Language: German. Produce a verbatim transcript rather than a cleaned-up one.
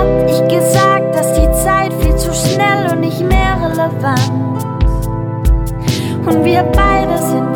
hat ich gesagt, dass die Zeit viel zu schnell und nicht mehr relevant. Und wir beide sind